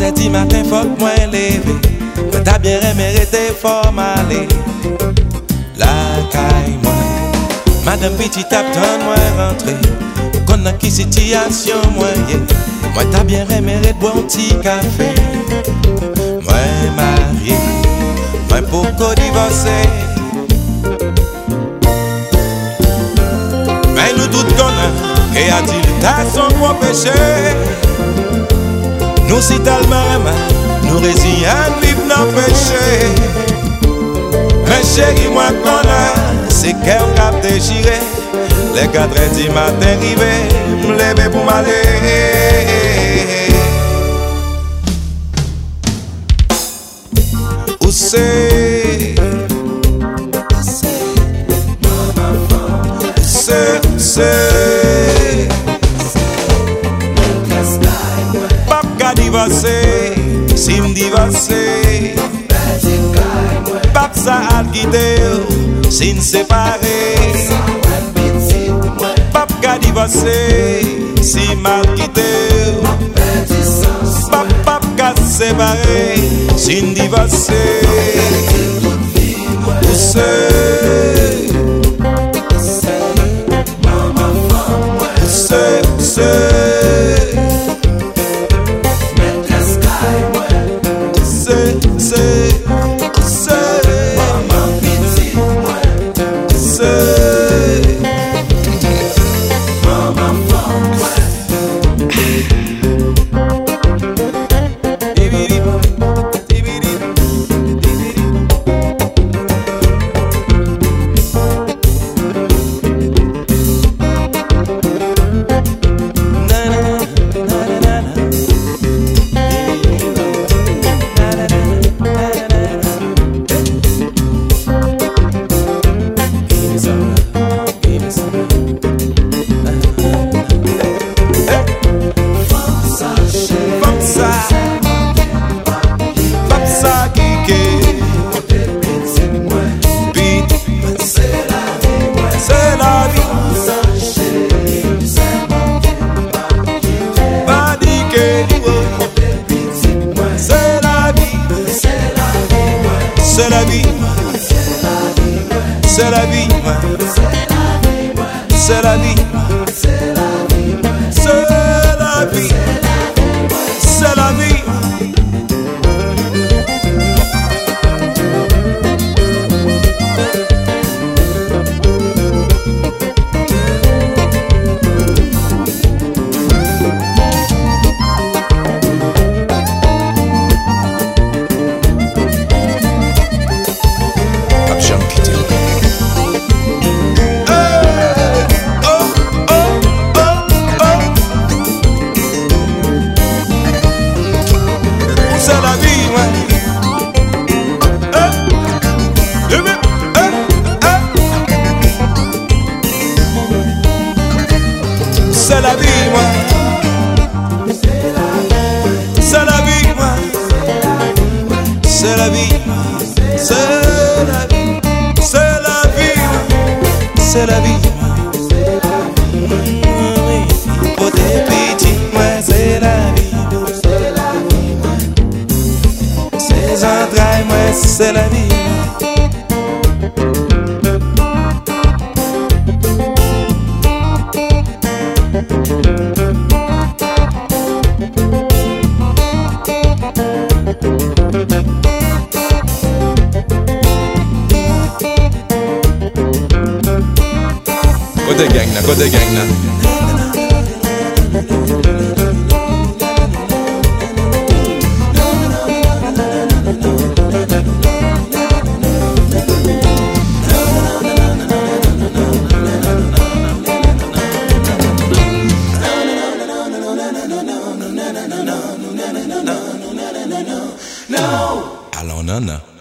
vendredi matin, faut que moi lever. Moi t'as bien mérité, faut m'aller. La caille moi, madame petite attend moi rentrer. Qu'on a qui situation moi moi t'as bien mérité boire un petit café. Moi marié, moi pourquoi divorcer? Mais nous tous connaissons et a-t-il t'as son gros péché? Nous si tellement nous résignons vivre dans le péché. Mais chérie moi connais, c'est qu'elle cap déchiré. Les 4h du matin arrivé, me lever pour m'aller. Où c'est? C'est Papa divorcé, si me divorcé. Papa ça a quitté, si me séparé. Papa divorcé, si mal quitté. Papa séparé, si me divorcé. Où c'est? C'est la vie, c'est la vie, c'est la vie, c'est la vie, c'est la vie. C'est la vie, moi. C'est la vie, moi. C'est la vie. C'est la vie. C'est la vie. C'est la vie. Pour des petits, moi, c'est la vie. Ces entrailles, moi, c'est la vie. Côté gang là. Allons, non.